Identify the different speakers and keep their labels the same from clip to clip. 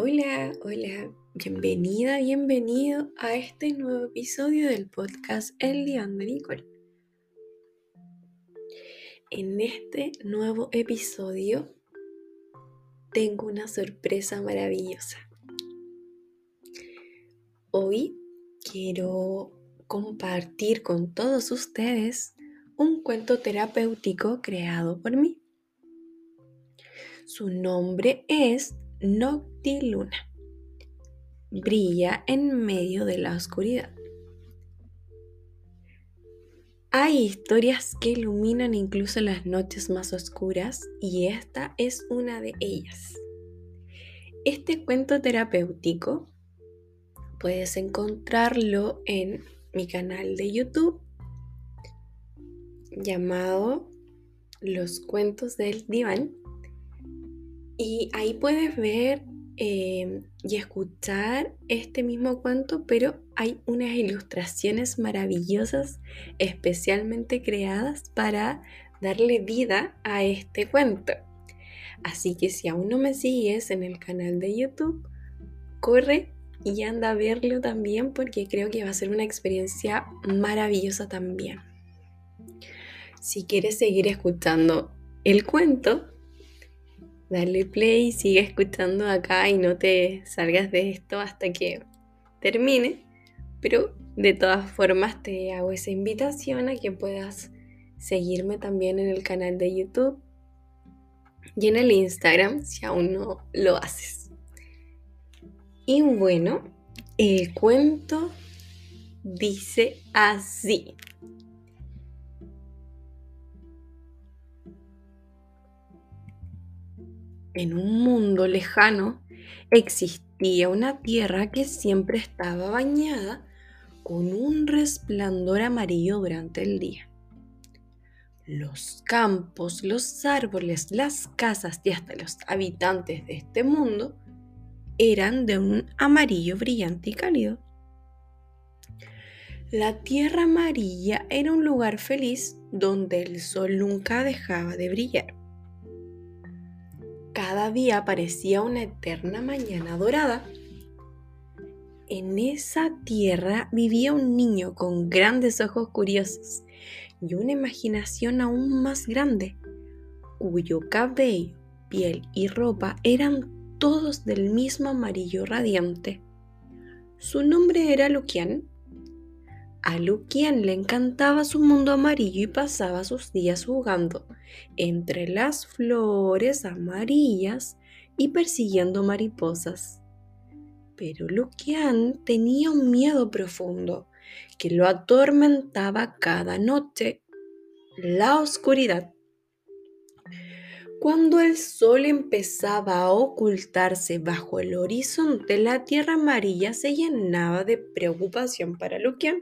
Speaker 1: Hola, hola, bienvenida, bienvenido a este nuevo episodio del podcast El Diván de Nicole. En este nuevo episodio tengo una sorpresa maravillosa. Hoy quiero compartir con todos ustedes un cuento terapéutico creado por mí. Su nombre es Noctiluna. Brilla en medio de la oscuridad. Hay historias que iluminan incluso las noches más oscuras y esta es una de ellas. Este cuento terapéutico puedes encontrarlo en mi canal de YouTube llamado Los Cuentos del Diván y ahí puedes ver y escuchar este mismo cuento, pero hay unas ilustraciones maravillosas especialmente creadas para darle vida a este cuento. Así que si aún no me sigues en el canal de YouTube, corre y anda a verlo también porque creo que va a ser una experiencia maravillosa también. Si quieres seguir escuchando el cuento, dale play, sigue escuchando acá y no te salgas de esto hasta que termine. Pero de todas formas te hago esa invitación a que puedas seguirme también en el canal de YouTube y en el Instagram si aún no lo haces. Y bueno, el cuento dice así. En un mundo lejano existía una tierra que siempre estaba bañada con un resplandor amarillo durante el día. Los campos, los árboles, las casas y hasta los habitantes de este mundo eran de un amarillo brillante y cálido. La tierra amarilla era un lugar feliz donde el sol nunca dejaba de brillar. Cada día parecía una eterna mañana dorada. En esa tierra vivía un niño con grandes ojos curiosos y una imaginación aún más grande, cuyo cabello, piel y ropa eran todos del mismo amarillo radiante. Su nombre era Luquián. A Luquián le encantaba su mundo amarillo y pasaba sus días jugando entre las flores amarillas y persiguiendo mariposas. Pero Luquián tenía un miedo profundo que lo atormentaba cada noche: la oscuridad. Cuando el sol empezaba a ocultarse bajo el horizonte, la tierra amarilla se llenaba de preocupación para Luquián.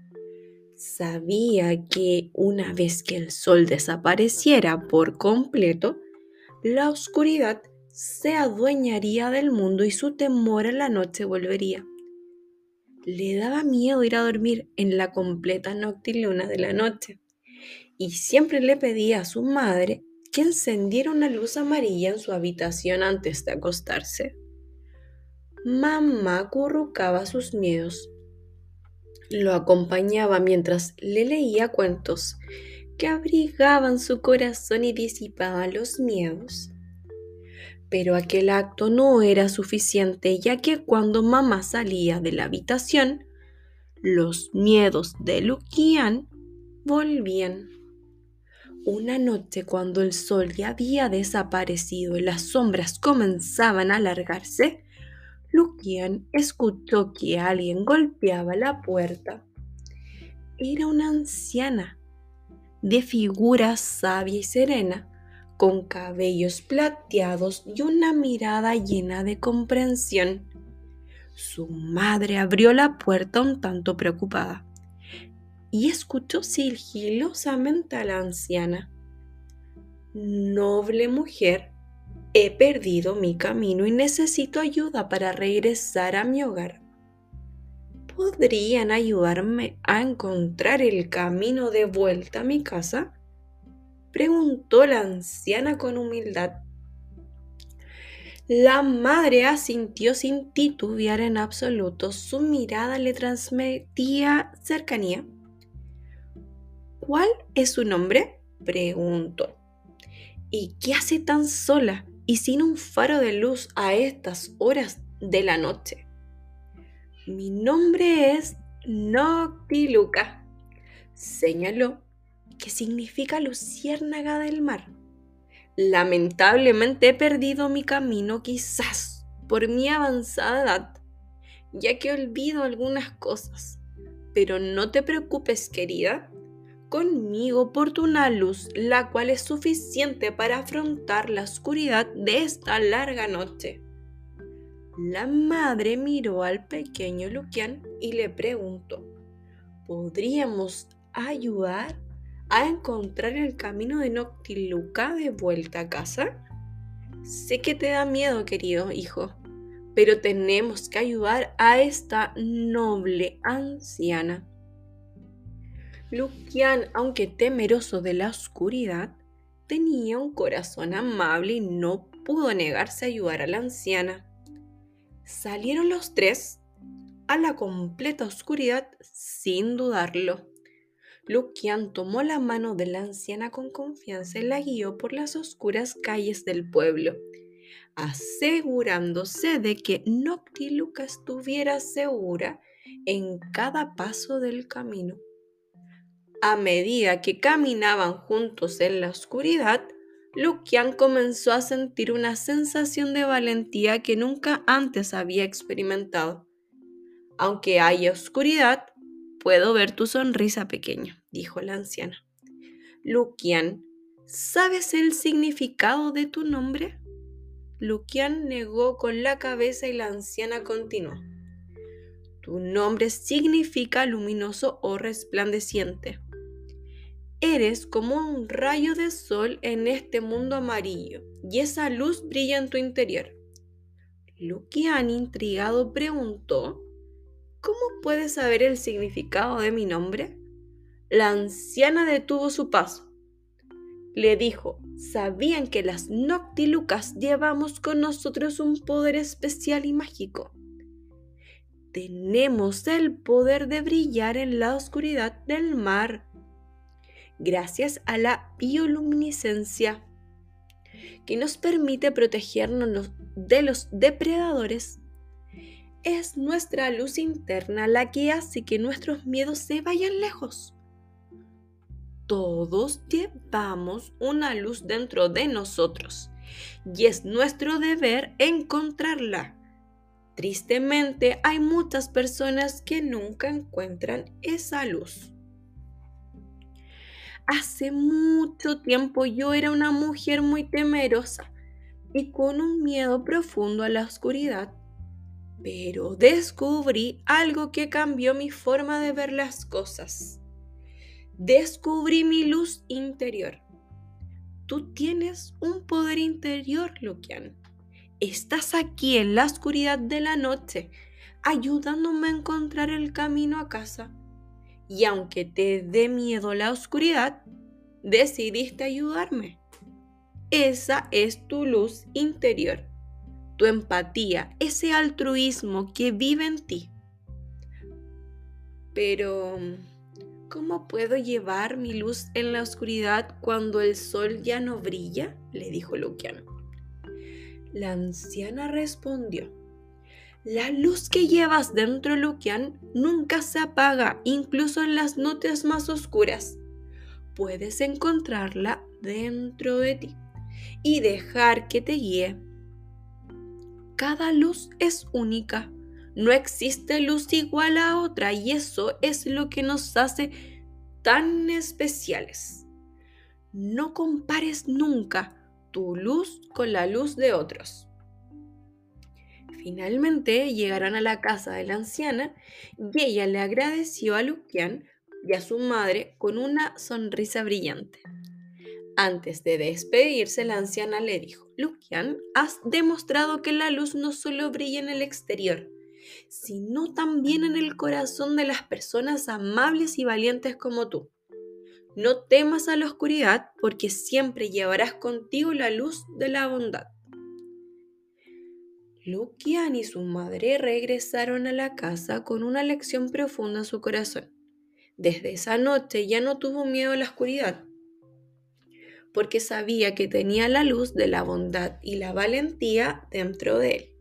Speaker 1: Sabía que una vez que el sol desapareciera por completo, la oscuridad se adueñaría del mundo y su temor a la noche volvería. Le daba miedo ir a dormir en la completa noctiluna de la noche y siempre le pedía a su madre que encendiera una luz amarilla en su habitación antes de acostarse. Mamá acurrucaba sus miedos. Lo acompañaba mientras le leía cuentos que abrigaban su corazón y disipaban los miedos. Pero aquel acto no era suficiente, ya que cuando mamá salía de la habitación, los miedos de Luquián volvían. Una noche, cuando el sol ya había desaparecido y las sombras comenzaban a alargarse, Luquián escuchó que alguien golpeaba la puerta. Era una anciana, de figura sabia y serena, con cabellos plateados y una mirada llena de comprensión. Su madre abrió la puerta un tanto preocupada y escuchó sigilosamente a la anciana. «Noble mujer, he perdido mi camino y necesito ayuda para regresar a mi hogar. ¿Podrían ayudarme a encontrar el camino de vuelta a mi casa?», preguntó la anciana con humildad. La madre asintió sin titubear en absoluto. Su mirada le transmitía cercanía. ¿Cuál es su nombre? Preguntó. ¿Y qué hace tan sola y sin un faro de luz a estas horas de la noche? Mi nombre es Noctiluca, señaló, que significa luciérnaga del mar. Lamentablemente he perdido mi camino, quizás por mi avanzada edad, ya que olvido algunas cosas. Pero no te preocupes, querida. Conmigo porto una luz, la cual es suficiente para afrontar la oscuridad de esta larga noche. La madre miró al pequeño Luquián y le preguntó: ¿podríamos ayudar a encontrar el camino de Noctiluca de vuelta a casa? Sé que te da miedo, querido hijo, pero tenemos que ayudar a esta noble anciana. Luquián, aunque temeroso de la oscuridad, tenía un corazón amable y no pudo negarse a ayudar a la anciana. Salieron los tres a la completa oscuridad sin dudarlo. Luquián tomó la mano de la anciana con confianza y la guió por las oscuras calles del pueblo, asegurándose de que Noctiluca estuviera segura en cada paso del camino. A medida que caminaban juntos en la oscuridad, Luquián comenzó a sentir una sensación de valentía que nunca antes había experimentado. Aunque haya oscuridad, puedo ver tu sonrisa pequeña, dijo la anciana. Luquián, ¿sabes el significado de tu nombre? Luquián negó con la cabeza y la anciana continuó. Tu nombre significa luminoso o resplandeciente. Eres como un rayo de sol en este mundo amarillo, y esa luz brilla en tu interior. Luquián, intrigado, preguntó: ¿cómo puedes saber el significado de mi nombre? La anciana detuvo su paso. Le dijo: ¿sabían que las Noctilucas llevamos con nosotros un poder especial y mágico? Tenemos el poder de brillar en la oscuridad del mar, gracias a la bioluminiscencia, que nos permite protegernos de los depredadores. Es nuestra luz interna la que hace que nuestros miedos se vayan lejos. Todos llevamos una luz dentro de nosotros y es nuestro deber encontrarla. Tristemente, hay muchas personas que nunca encuentran esa luz. Hace mucho tiempo yo era una mujer muy temerosa y con un miedo profundo a la oscuridad, pero descubrí algo que cambió mi forma de ver las cosas. Descubrí mi luz interior. Tú tienes un poder interior, Luquián. Estás aquí en la oscuridad de la noche, ayudándome a encontrar el camino a casa. Y aunque te dé miedo la oscuridad, decidiste ayudarme. Esa es tu luz interior, tu empatía, ese altruismo que vive en ti. Pero, ¿cómo puedo llevar mi luz en la oscuridad cuando el sol ya no brilla?, le dijo Luquián. La anciana respondió: la luz que llevas dentro, Luquián, nunca se apaga, incluso en las noches más oscuras. Puedes encontrarla dentro de ti y dejar que te guíe. Cada luz es única. No existe luz igual a otra y eso es lo que nos hace tan especiales. No compares nunca tu luz con la luz de otros. Finalmente llegaron a la casa de la anciana y ella le agradeció a Luquián y a su madre con una sonrisa brillante. Antes de despedirse, la anciana le dijo: Luquián, has demostrado que la luz no solo brilla en el exterior, sino también en el corazón de las personas amables y valientes como tú. No temas a la oscuridad porque siempre llevarás contigo la luz de la bondad. Lucian y su madre regresaron a la casa con una lección profunda en su corazón. Desde esa noche ya no tuvo miedo a la oscuridad, porque sabía que tenía la luz de la bondad y la valentía dentro de él.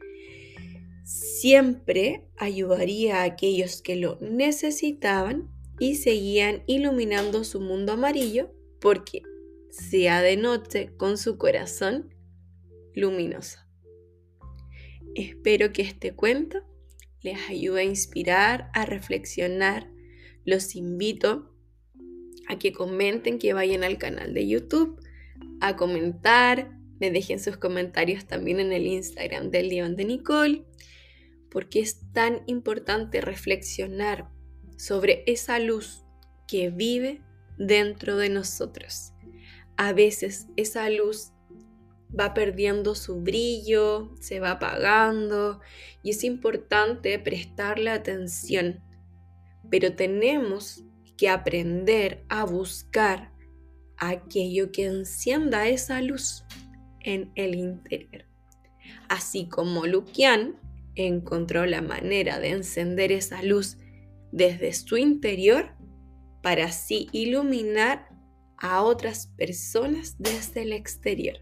Speaker 1: Siempre ayudaría a aquellos que lo necesitaban y seguían iluminando su mundo amarillo, porque sea de noche con su corazón luminoso. Espero que este cuento les ayude a inspirar, a reflexionar. Los invito a que comenten, que vayan al canal de YouTube, a comentar, me dejen sus comentarios también en el Instagram del Diván de Nicole, porque es tan importante reflexionar sobre esa luz que vive dentro de nosotros. A veces esa luz va perdiendo su brillo, se va apagando y es importante prestarle atención, pero tenemos que aprender a buscar aquello que encienda esa luz en el interior. Así como Lucian encontró la manera de encender esa luz desde su interior para así iluminar a otras personas desde el exterior.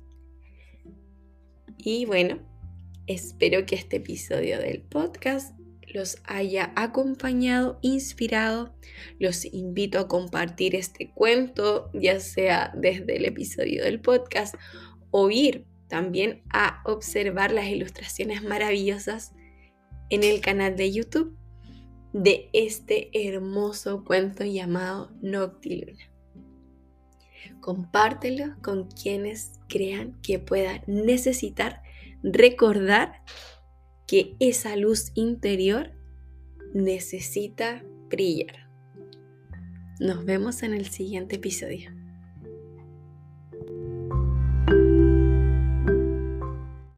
Speaker 1: Y bueno, espero que este episodio del podcast los haya acompañado, inspirado. Los invito a compartir este cuento, ya sea desde el episodio del podcast o ir también a observar las ilustraciones maravillosas en el canal de YouTube de este hermoso cuento llamado Noctiluna. Compártelo con quienes crean que puedan necesitar recordar que esa luz interior necesita brillar. Nos vemos en el siguiente episodio.